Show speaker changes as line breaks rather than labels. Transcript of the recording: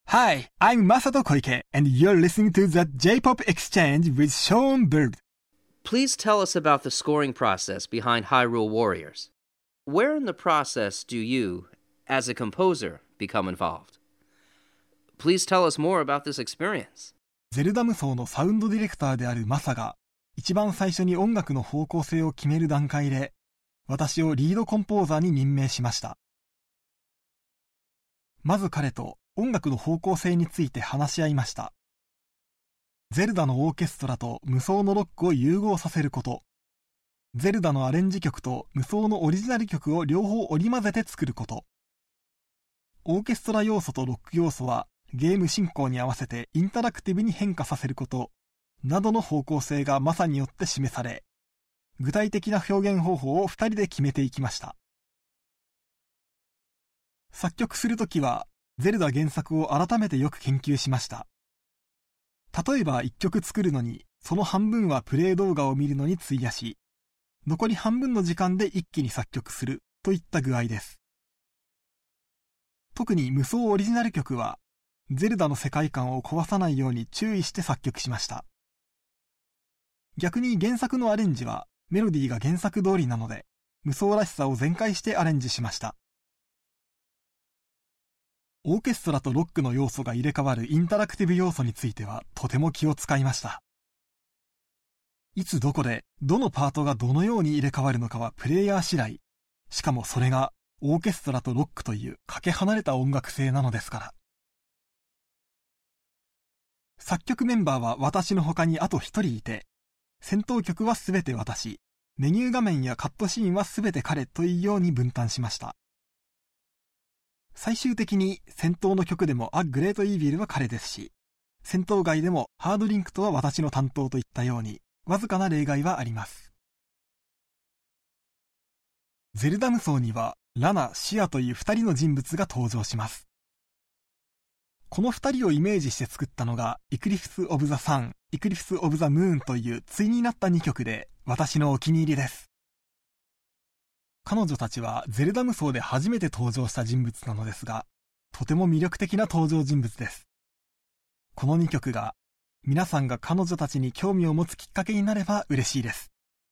Hi, I'm Masato Koike, and you're listening to the J-Pop Exchange with Sean Bird.
Please tell us about the scoring process behind Hyrule Warriors. Where in the process do you, as a composer, become involved? Please tell us more about this experience.
ゼルダ無双のサウンドディレクターであるマサが、一番最初に音楽の方向性を決める段階で、私をリードコンポーザーに任命しました。まず彼と音楽の方向性について話し合いました。ゼルダのオーケストラと無双のロックを融合させること、ゼルダのアレンジ曲と無双のオリジナル曲を両方織り交ぜて作ること、オーケストラ要素とロック要素はゲーム進行に合わせてインタラクティブに変化させることなどの方向性がマサによって示され、具体的な表現方法を2人で決めていきました。作曲するときはゼルダ原作を改めてよく研究しました。例えば1曲作るのにその半分はプレイ動画を見るのに費やし、残り半分の時間で一気に作曲するといった具合です。特に無双オリジナル曲はゼルダの世界観を壊さないように注意して作曲しました。逆に原作のアレンジはメロディーが原作通りなので、無双らしさを全開してアレンジしました。オーケストラとロックの要素が入れ替わるインタラクティブ要素についてはとても気を使いました。いつどこでどのパートがどのように入れ替わるのかはプレイヤー次第。しかもそれがオーケストラとロックというかけ離れた音楽性なのですから。作曲メンバーは私の他にあと一人いて、戦闘曲はすべて私、メニュー画面やカットシーンはすべて彼というように分担しました。最終的に戦闘の曲でもア・グレート・イービルは彼ですし、戦闘外でもハードリンクとは私の担当といったように、わずかな例外はあります。ゼルダ無双にはラナ・シアという2人の人物が登場します。この2人をイメージして作ったのがイクリフス・オブ・ザ・サン、イクリフス・オブ・ザ・ムーンという対になった2曲で私のお気に入りです。彼女たちはゼルダ無双で初めて登場した人物なのですが、とても魅力的な登場人物です。この2曲が皆さんが彼女たちに興味を持つきっかけになれば嬉しいです。